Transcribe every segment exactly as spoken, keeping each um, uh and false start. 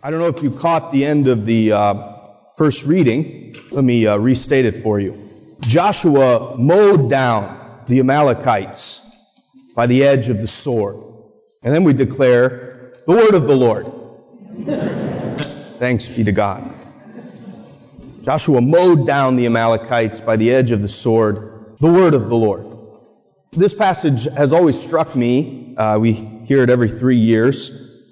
I don't know if you caught the end of the uh, first reading. Let me uh, restate it for you. Joshua mowed down the Amalekites by the edge of the sword. And then we declare the word of the Lord. Thanks be to God. Joshua mowed down the Amalekites by the edge of the sword, the word of the Lord. This passage has always struck me. Uh, we hear it every three years.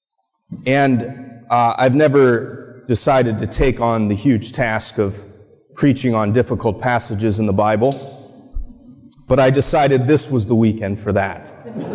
And uh, I've never decided to take on the huge task of preaching on difficult passages in the Bible. But I decided this was the weekend for that.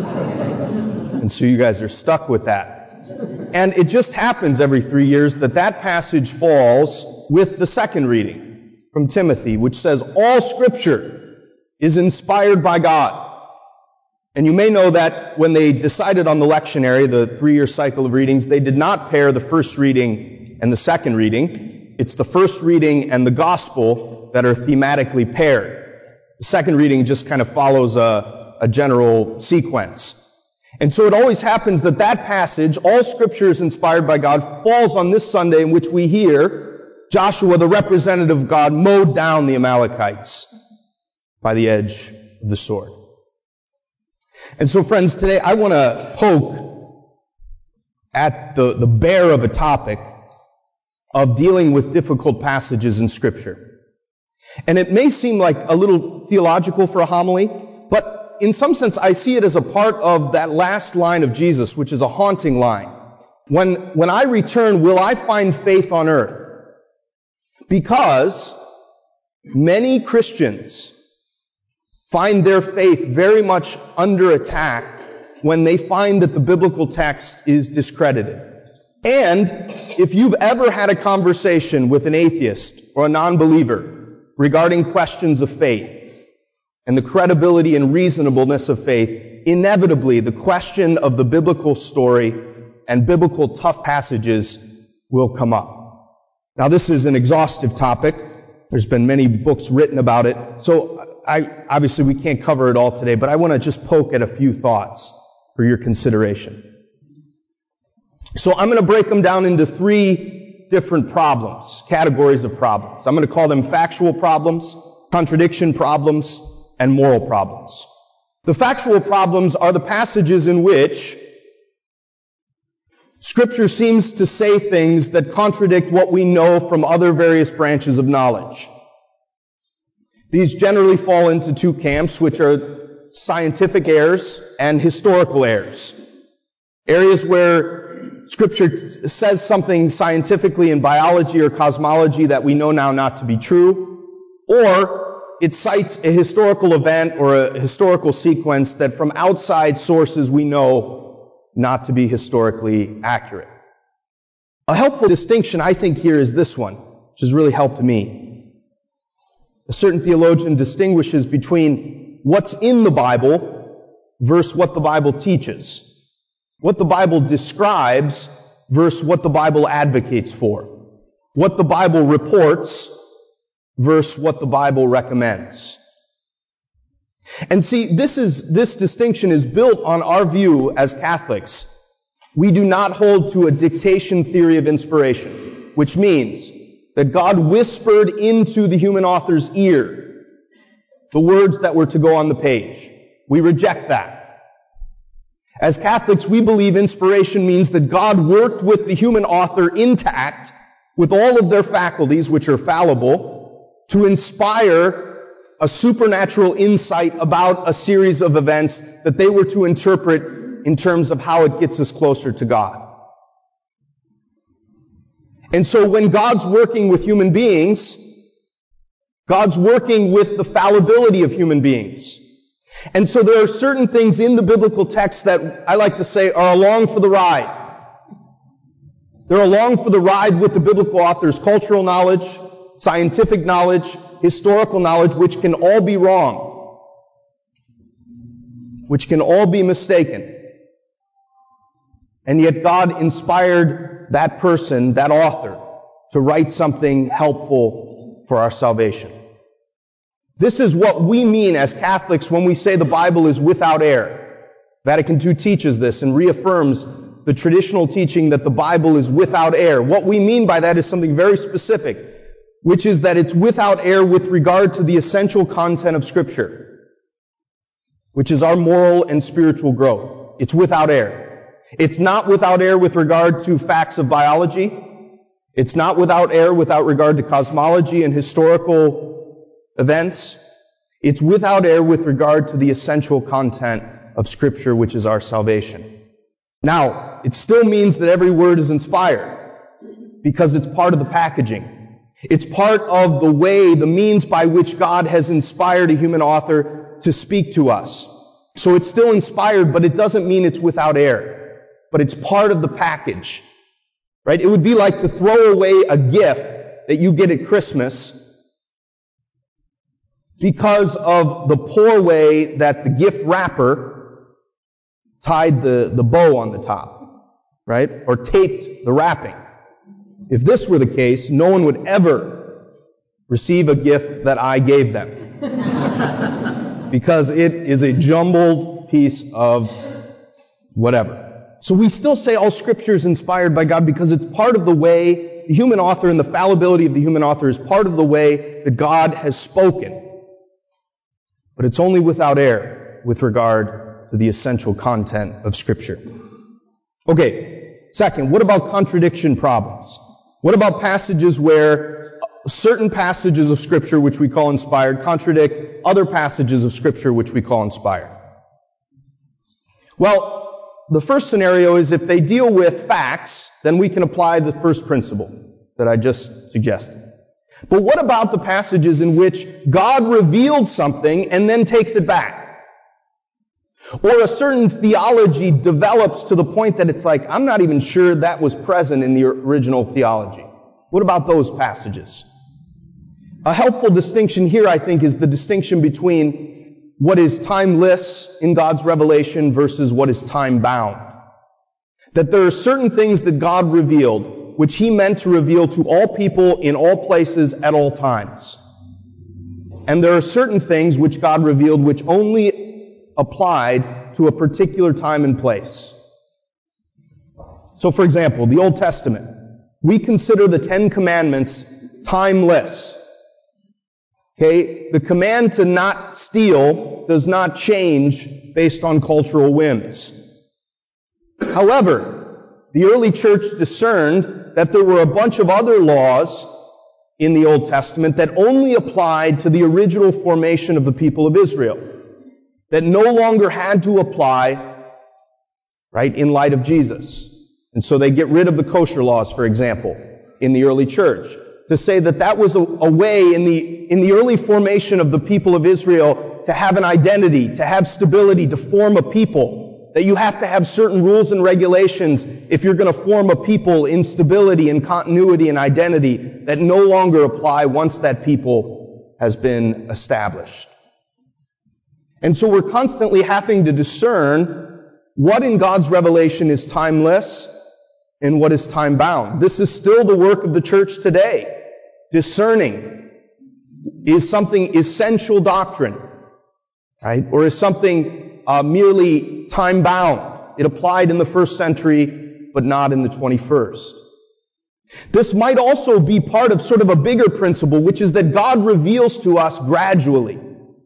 And so you guys are stuck with that. And it just happens every three years that that passage falls with the second reading from Timothy, which says, all Scripture is inspired by God. And you may know that when they decided on the lectionary, the three-year cycle of readings, they did not pair the first reading and the second reading. It's the first reading and the gospel that are thematically paired. The second reading just kind of follows a, a general sequence. And so it always happens that that passage, all Scripture is inspired by God, falls on this Sunday in which we hear Joshua, the representative of God, mowed down the Amalekites by the edge of the sword. And so, friends, today I want to poke at the, the bear of a topic of dealing with difficult passages in Scripture. And it may seem like a little theological for a homily, but in some sense I see it as a part of that last line of Jesus, which is a haunting line. When, when I return, will I find faith on earth? Because many Christians find their faith very much under attack when they find that the biblical text is discredited. And if you've ever had a conversation with an atheist or a non-believer regarding questions of faith and the credibility and reasonableness of faith, inevitably the question of the biblical story and biblical tough passages will come up. Now, this is an exhaustive topic. There's been many books written about it. So I, obviously we can't cover it all today, but I want to just poke at a few thoughts for your consideration. So I'm going to break them down into three different problems, categories of problems. I'm going to call them factual problems, contradiction problems, and moral problems. The factual problems are the passages in which Scripture seems to say things that contradict what we know from other various branches of knowledge. These generally fall into two camps, which are scientific errors and historical errors. Areas where Scripture says something scientifically in biology or cosmology that we know now not to be true, or it cites a historical event or a historical sequence that from outside sources we know not to be historically accurate. A helpful distinction, I think, here is this one, which has really helped me. A certain theologian distinguishes between what's in the Bible versus what the Bible teaches. What the Bible describes versus what the Bible advocates for. What the Bible reports versus what the Bible recommends. And see, this is, this distinction is built on our view as Catholics. We do not hold to a dictation theory of inspiration, which means that God whispered into the human author's ear the words that were to go on the page. We reject that. As Catholics, we believe inspiration means that God worked with the human author intact, with all of their faculties, which are fallible, to inspire a supernatural insight about a series of events that they were to interpret in terms of how it gets us closer to God. And so when God's working with human beings, God's working with the fallibility of human beings. And so there are certain things in the biblical text that I like to say are along for the ride. They're along for the ride with the biblical author's cultural knowledge, scientific knowledge, historical knowledge, which can all be wrong, which can all be mistaken. And yet God inspired that person, that author, to write something helpful for our salvation. This is what we mean as Catholics when we say the Bible is without error. Vatican Two teaches this and reaffirms the traditional teaching that the Bible is without error. What we mean by that is something very specific, which is that it's without error with regard to the essential content of Scripture, which is our moral and spiritual growth. It's without error. It's not without error with regard to facts of biology. It's not without error without regard to cosmology and historical events. It's without error with regard to the essential content of Scripture, which is our salvation. Now, it still means that every word is inspired, because it's part of the packaging. It's part of the way, the means by which God has inspired a human author to speak to us. So it's still inspired, but it doesn't mean it's without error. But it's part of the package. Right? It would be like to throw away a gift that you get at Christmas because of the poor way that the gift wrapper tied the, the bow on the top. Right? Or taped the wrapping. If this were the case, no one would ever receive a gift that I gave them. Because it is a jumbled piece of whatever. So we still say all Scripture is inspired by God because it's part of the way the human author and the fallibility of the human author is part of the way that God has spoken. But it's only without error with regard to the essential content of Scripture. Okay, second, what about contradiction problems? What about passages where certain passages of Scripture, which we call inspired, contradict other passages of Scripture, which we call inspired? Well, the first scenario is if they deal with facts, then we can apply the first principle that I just suggested. But what about the passages in which God revealed something and then takes it back? Or a certain theology develops to the point that it's like, I'm not even sure that was present in the original theology. What about those passages? A helpful distinction here, I think, is the distinction between what is timeless in God's revelation versus what is time-bound. That there are certain things that God revealed, which He meant to reveal to all people in all places at all times. And there are certain things which God revealed which only applied to a particular time and place. So, for example, the Old Testament. We consider the Ten Commandments timeless. Okay? The command to not steal does not change based on cultural whims. However, the early church discerned that there were a bunch of other laws in the Old Testament that only applied to the original formation of the people of Israel, that no longer had to apply, right, in light of Jesus. And so they get rid of the kosher laws, for example, in the early church, to say that that was a, a way in the, in the early formation of the people of Israel to have an identity, to have stability, to form a people, that you have to have certain rules and regulations if you're going to form a people in stability and continuity and identity that no longer apply once that people has been established. And so we're constantly having to discern what in God's revelation is timeless and what is time-bound. This is still the work of the church today. Discerning, is something essential doctrine, right? Or is something uh, merely time-bound? It applied in the first century, but not in the twenty-first. This might also be part of sort of a bigger principle, which is that God reveals to us gradually.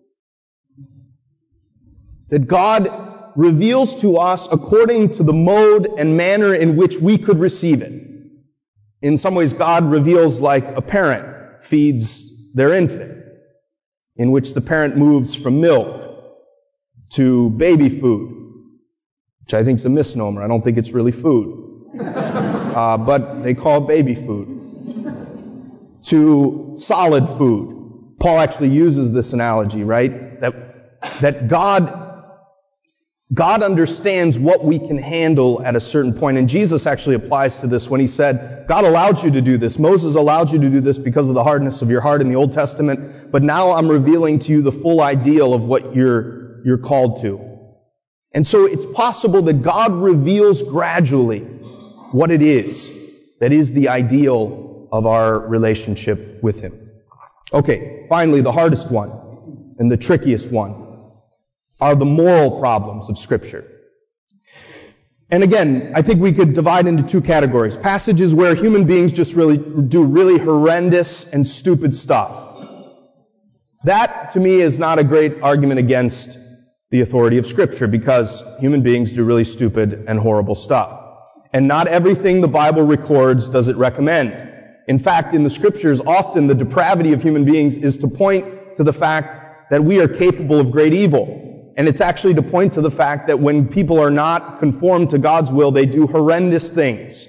That God reveals to us according to the mode and manner in which we could receive it. In some ways, God reveals like a parent feeds their infant, in which the parent moves from milk to baby food, which I think is a misnomer. I don't think it's really food. Uh, but they call it baby food. To solid food. Paul actually uses this analogy, right? That, that God God understands what we can handle at a certain point. And Jesus actually applies to this when He said, God allowed you to do this. Moses allowed you to do this because of the hardness of your heart in the Old Testament. But now I'm revealing to you the full ideal of what you're, you're called to. And so it's possible that God reveals gradually what it is that is the ideal of our relationship with Him. Okay, finally, the hardest one and the trickiest one are the moral problems of Scripture. And again, I think we could divide into two categories. Passages where human beings just really do really horrendous and stupid stuff. That, to me, is not a great argument against the authority of Scripture, because human beings do really stupid and horrible stuff. And not everything the Bible records does it recommend. In fact, in the Scriptures, often the depravity of human beings is to point to the fact that we are capable of great evil. And it's actually to point to the fact that when people are not conformed to God's will, they do horrendous things.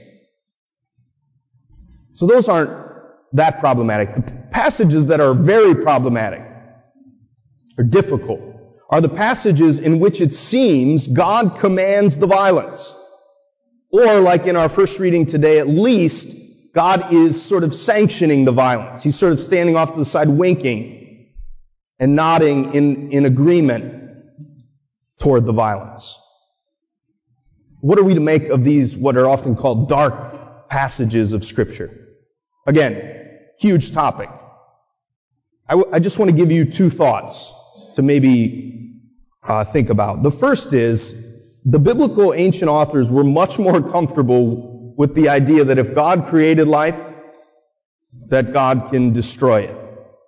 So those aren't that problematic. The passages that are very problematic or difficult are the passages in which it seems God commands the violence. Or, like in our first reading today, at least God is sort of sanctioning the violence. He's sort of standing off to the side winking and nodding in, in agreement toward the violence. What are we to make of these, what are often called dark passages of Scripture? Again, huge topic. I, w- I just want to give you two thoughts to maybe uh, think about. The first is, the biblical ancient authors were much more comfortable with the idea that if God created life, that God can destroy it.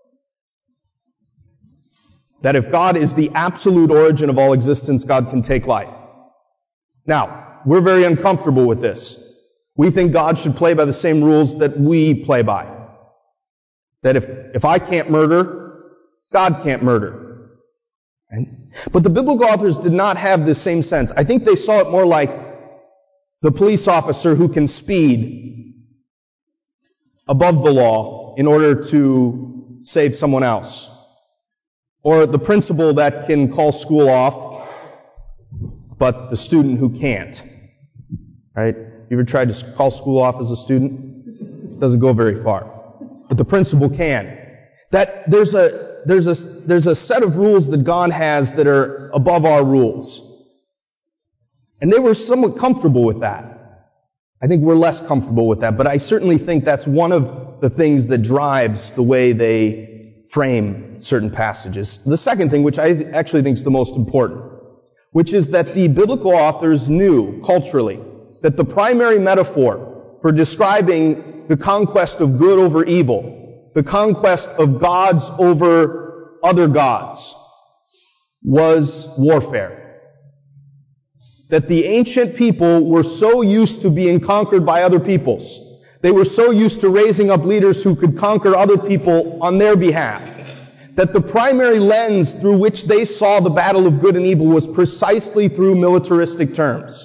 That if God is the absolute origin of all existence, God can take life. Now, we're very uncomfortable with this. We think God should play by the same rules that we play by. That if, if I can't murder, God can't murder. Right? But the biblical authors did not have this same sense. I think they saw it more like the police officer who can speed above the law in order to save someone else. Or the principal that can call school off, but the student who can't. Right? You ever tried to call school off as a student? It doesn't go very far. But the principal can. That there's a there's a there's a set of rules that God has that are above our rules. And they were somewhat comfortable with that. I think we're less comfortable with that, but I certainly think that's one of the things that drives the way they frame certain passages. The second thing, which I actually think is the most important, which is that the biblical authors knew culturally that the primary metaphor for describing the conquest of good over evil, the conquest of gods over other gods, was warfare. That the ancient people were so used to being conquered by other peoples. They were so used to raising up leaders who could conquer other people on their behalf, that the primary lens through which they saw the battle of good and evil was precisely through militaristic terms.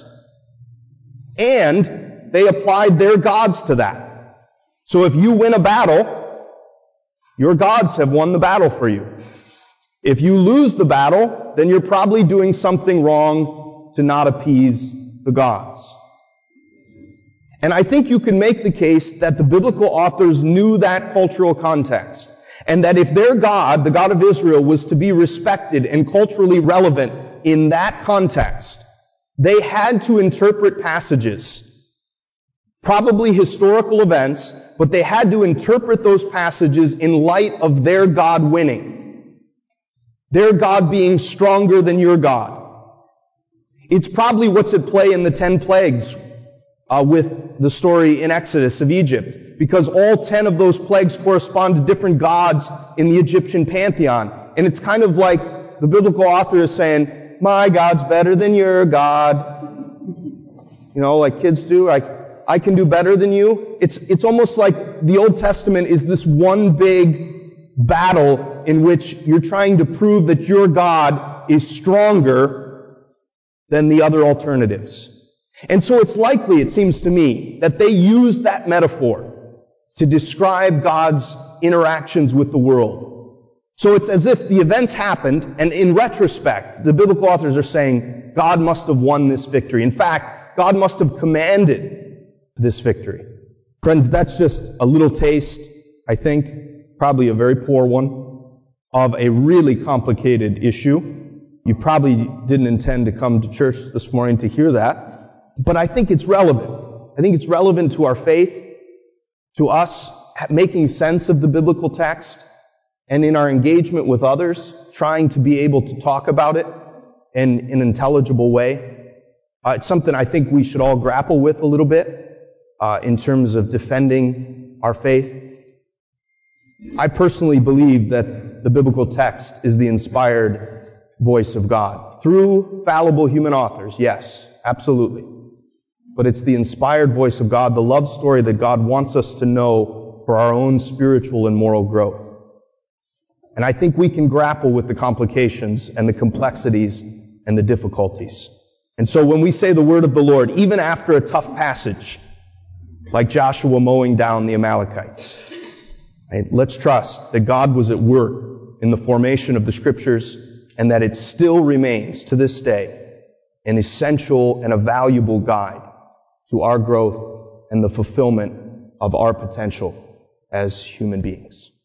And they applied their gods to that. So if you win a battle, your gods have won the battle for you. If you lose the battle, then you're probably doing something wrong to not appease the gods. And I think you can make the case that the biblical authors knew that cultural context, and that if their God, the God of Israel, was to be respected and culturally relevant in that context, they had to interpret passages, probably historical events, but they had to interpret those passages in light of their God winning, their God being stronger than your God. It's probably what's at play in the ten plagues uh, with the story in Exodus of Egypt, because all ten of those plagues correspond to different gods in the Egyptian pantheon. And it's kind of like the biblical author is saying, my God's better than your God. You know, like kids do, like, I can do better than you. It's, it's almost like the Old Testament is this one big battle in which you're trying to prove that your God is stronger than the other alternatives. And so it's likely, it seems to me, that they used that metaphor to describe God's interactions with the world. So it's as if the events happened, and in retrospect, the biblical authors are saying, God must have won this victory. In fact, God must have commanded this victory. Friends, that's just a little taste, I think, probably a very poor one, of a really complicated issue. You probably didn't intend to come to church this morning to hear that, but I think it's relevant. I think it's relevant to our faith, to us making sense of the biblical text, and in our engagement with others, trying to be able to talk about it in, in an intelligible way. Uh, it's something I think we should all grapple with a little bit uh, in terms of defending our faith. I personally believe that the biblical text is the inspired voice of God. Through fallible human authors, yes, absolutely. But it's the inspired voice of God, the love story that God wants us to know for our own spiritual and moral growth. And I think we can grapple with the complications and the complexities and the difficulties. And so when we say the word of the Lord, even after a tough passage, like Joshua mowing down the Amalekites, right, let's trust that God was at work in the formation of the Scriptures and that it still remains to this day an essential and a valuable guide to our growth and the fulfillment of our potential as human beings.